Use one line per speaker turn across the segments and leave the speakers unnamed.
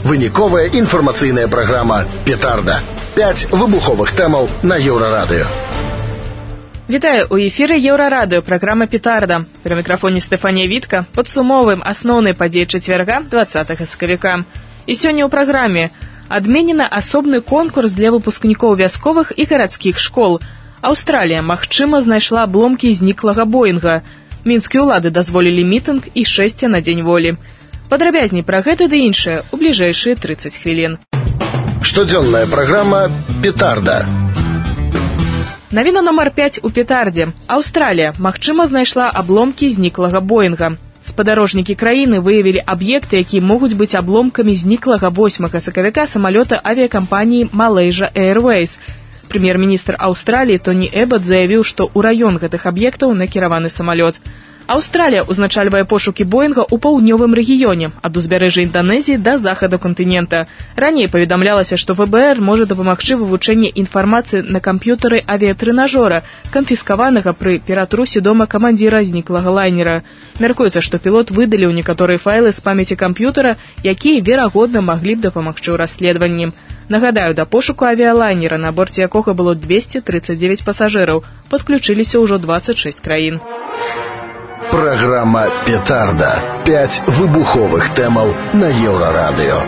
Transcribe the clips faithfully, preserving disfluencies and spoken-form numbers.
Выніковая інфармацыйная праграма «Петарда». Пяць выбуховых тэмаў на Еўрарадыё.
Вітаю, у эфіры Еўрарадыё, праграма «Петарда». При мікрафоне Стефанія Вітка, падсумоўваем асноўныя падзеі чацвярга дваццатага сакавіка. І сёння ў праграме адменена асобны конкурс для выпускнікоў вясковых і гарадскіх школ. Аўстралія, магчыма, знайшла абломкі зніклага Боінга. Мінскія ўлады дазволілі мітынг і шэсце на дзень волі. Падрабязней пра гэта ды іншае ў бліжэйшыя трыццаць хвілін.
Штодзённая праграма «Петарда».
Навіна нумар пяць у «Петардзе». Аўстралія, магчыма, знайшла абломкі зніклага Боінга. Спадарожнікі краіны выявілі аб'екты, якія могуць быць абломкамі зніклага восьмага сакавіка самалёта авіякампаніі Malaysia Airways. Прэм'ер-міністр Аўстраліі Тоні Эбат заявіў, што ў раён гэтых аб'ектаў накіраваны самалёт. Аўстралія ўзначальвае пошукі Боінга ў паўднёвым рэгіёне, ад узбярэжжа Інданезіі да захаду кантынента. Раней паведамлялася, што ВБР можа дапамагчы вывучэнне інфармацыі на камп'ютары авіятрэнажора, канфіскаванага пры ператрусе дома камандзіра зніклага лайнера. Мяркуецца, што пілот выдаліў некаторыя файлы з памяці камп'ютара, якія, верагодна, маглі б дапамагчы ў расследаванні. Нагадаю, да пошуку авіялайнера, на борце якога было двесце трыццаць дзевяць пасажыраў, падключыліся ўжо дваццаць шэсць краін.
Праграма «Петарда». Пяць выбуховых тэмаў на Еўрарадыё.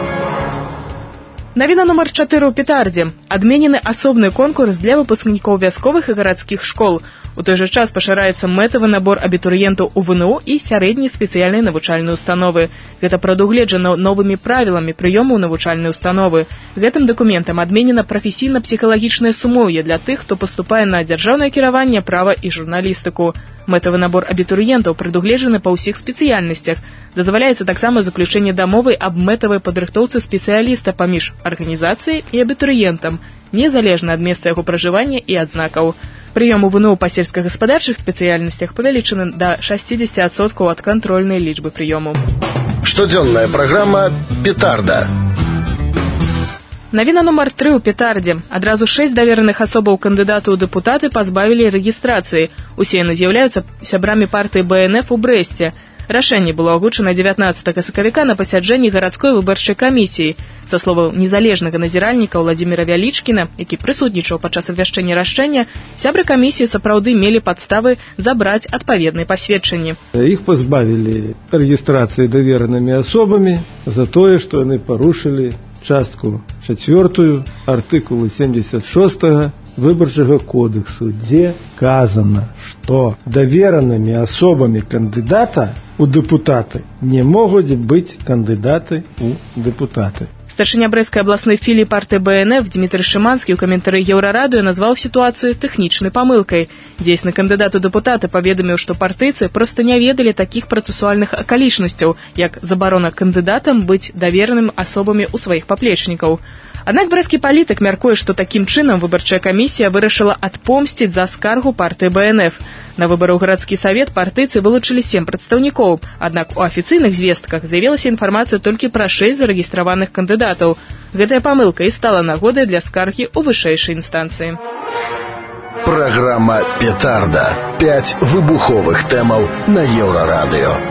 Навіна нумар чатыры ў «Петардзе». Адменены асобны конкурс для выпускнікоў вясковых і гарадскіх школ. У той жа час пашыраецца мэтавы набор абітурыентаў у ВНУ і сярэдняй спецыяльнай навучальнай установы. Гэта прадугледжана новымі правіламі прыёму ў навучальнай установы. Гэтым дакументам адменена прафесійна-псіхалагічнае сумоўе для тых, хто паступае на дзяржаўнае кіраванне, права і журналістыку. Мэтавы набор абітурыентаў прадугледжаны па ўсіх спецыяльнасцях. Дазваляецца таксама заключэнне дамовы аб мэтавай падрыхтоўцы спецыяліста паміж арганізацыяй і абітурыентам, незалежна ад месца яго пражывання і адзнакаў. Прыём у ВНУ па сельскагаспадарчых спецыяльнасцях павялічаны да шэсцідзесяці адсоткаў ад кантрольнай лічбы прыёму.
Штодзённая праграма «Петарда».
Навіна нумар тры ў «Петардзе». Адразу шэсць давераных асобаў кандыдату ў дэпутаты пазбавілі рэгістрацыі. Усе яны з'яўляюцца сябрамі партыі БНФ у Брэсце. Рашэнне было агучана дзевятнаццатага сакавіка на пасяджэнні гарадской выбарчай камісіі. Са словаў незалежнага назіральніка Владзіміра Вялічкіна, які прысутнічаў падчас абвяшчэння рашэння, сябры камісіі сапраўды мелі падставы забраць адпаведныя пасведчанні.
Іх пазбавілі рэгістрацыі даверанымі асобамі за тое, што яны парушылі частку чацвёртую артыкулу семьдесят шостага выбарчага кодексу, дзе казана, што даверанымі асобамі кандыдата у дэпутаты не могуць быць кандыдаты у дэпутаты.
Старшыня Брэсцкай абласной філіі партыі БНФ Дмітрый Шыманскі ў каментары Еўрарадыё назваў сітуацыю тэхнічнай памылкай. Дзейсны кандыдат у дэпутаты паведаміў, што партыйцы проста не ведалі такіх працэсуальных акалічнасцяў, як забарона кандыдатам быць давераным асобамі ў сваіх паплечнікаў. Аднак брэсцкі палітык мяркуе, што такім чынам выбарчая камісія вырашыла адпомсціць за скаргу партыі БНФ. На выбары ў гарадскі савет партыйцы вылучылі сем прадстаўнікоў, аднак у афіцыйных звестках з'явілася інфармацыя толькі пра шэсць зарэгістраваных кандыдатаў. Гэтая памылка і стала нагодай для скаргі ў вышэйшай інстанцыі.
Праграма «Петарда». Пяць выбуховых тэмаў на Еўрарадыё.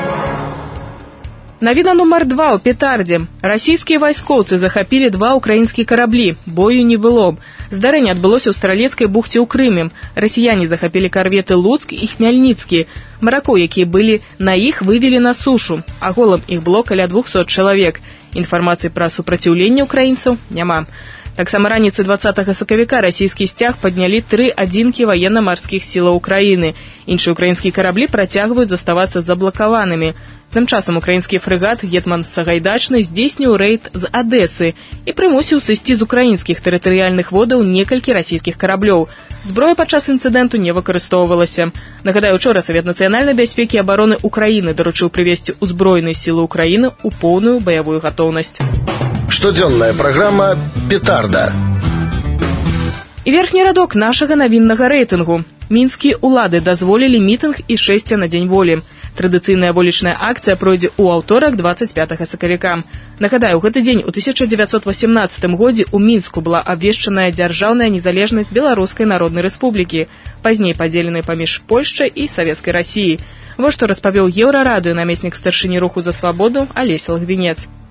Навіна нумар два ў «Петардзе». Расійскія вайскоўцы захапілі два ўкраінскія караблі. Бою не было. Здарэнне адбылося ў Стралецкай бухце ў Крыме. Расіяне захапілі карветы «Луцк» і «Хмяльніцкі». Маракоў, якія былі на іх, вывелі на сушу. Аголам іх было каля двухсот чалавек. Інфармацыі пра супраціўленне ўкраінцаў няма. Таксама раніцай дваццатага сакавіка расійскі сцяг паднялі тры адзінкі ваенна-марскіх сілаў Украіны. Іншыя ўкраінскія караблі працягваюць заставацца заблакаванымі. Тым часам украінскі фрэгат «Гетман Сагайдачны» здзейсніў рэйд з Адэсы і прымусіў сысці з украінскіх тэрытарыяльных водаў некалькі расійскіх караблёў. Зброя падчас інцыдэнту не выкарыстоўвалася. Нагадаю, учора Савет нацыянальнай бяспекі і абароны Украіны даручыў прывесці ўзброеныя сілы Украіны ў поўную баявую гатоўнасць.
Штодзённая праграма «Петарда».
І верхні радок нашага навіннага рэйтынгу. Мінскія ўлады дазволілі мітынг і шэсце на дзень волі. Традыцыйная волічная акцыя пройдзе ў аўторак дваццаць пятага сакавіка. Нагадаю, у гэты дзень у тысяча дзевяцьсот васямнаццатым годзе ў Мінску была абвешчаная дзяржаўная незалежнасць Беларускай Народнай Рэспублікі, пазней падзеленай паміж Польшчай і Савецкай Расіяй. Вось што распавёў Еўрарадыё намеснік старшыні руху за свабоду Алесь Лагвінец.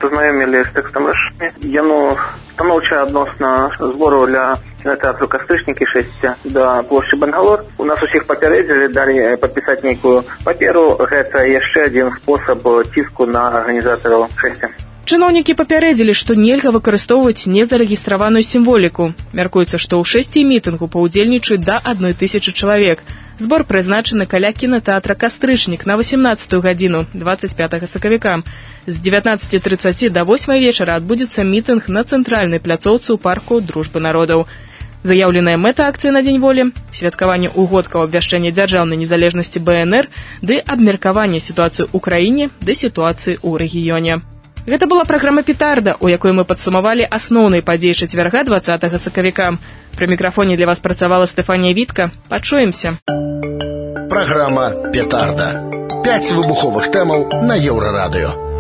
Пазнаёмілі з тэкстам рашэння. Яно станоўча адносна збору для кінатэатру «Кастрычнікі шэсць» да плошчы Бангалор. У нас усіх папярэдзілі, далі падпісаць нейкую паперу. Гэта яшчэ адзін спосаб ціску на арганізатараў шэсць.
Чыноўнікі папярэдзілі, што нельга выкарыстоўваць незарэгістраваную сімволіку. Мяркуецца, што ў шэсці мітынгу паўдзельнічаюць да адной тысячы чалавек. Збор прызначаны каля кінатэатра «Кастрычнік» на васемнаццатую гадзіну дваццаць пятага сакавіка. З дзевятнаццаці трыццаці да восьмай вечара адбудзецца мітынг на цэнтральнай пляцоўцы ў парку Дружбы народаў. Заяўленая мэта акцыі на Дзень волі – святкаванне угодкаў абвяшчэння дзяржаўнай незалежнасці Бэ Эн Эр ды абмеркаванне сітуацыі ў краіне ды сітуацыі ў рэгіёне. Гэта была праграма «Петарда», у якой мы падсумавалі асноўныя падзеі чацвярга дваццатага сакавіка. Пры мікрафоне для вас працавала Стэфанія Вітка. Пачуемся.
Праграма «Петарда». Пяць выбуховых тэмаў на Еўрарадыё.